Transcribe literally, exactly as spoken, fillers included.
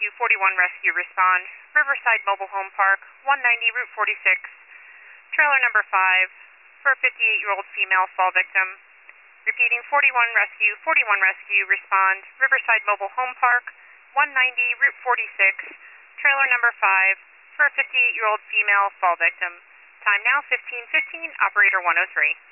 Rescue, forty-one Rescue, respond. Riverside Mobile Home Park, one ninety Route forty-six. Trailer number five for a fifty-eight-year-old female fall victim. Repeating, forty-one Rescue, forty-one Rescue, respond. Riverside Mobile Home Park, one ninety Route forty-six. Trailer number five for a fifty-eight-year-old female fall victim. Time now fifteen fifteen, operator one oh three.